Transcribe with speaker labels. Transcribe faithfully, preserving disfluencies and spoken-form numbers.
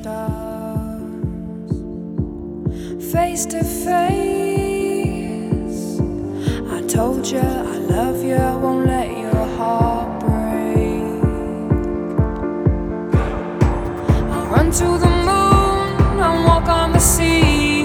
Speaker 1: stars. Face to face, I told you I love you, I won't let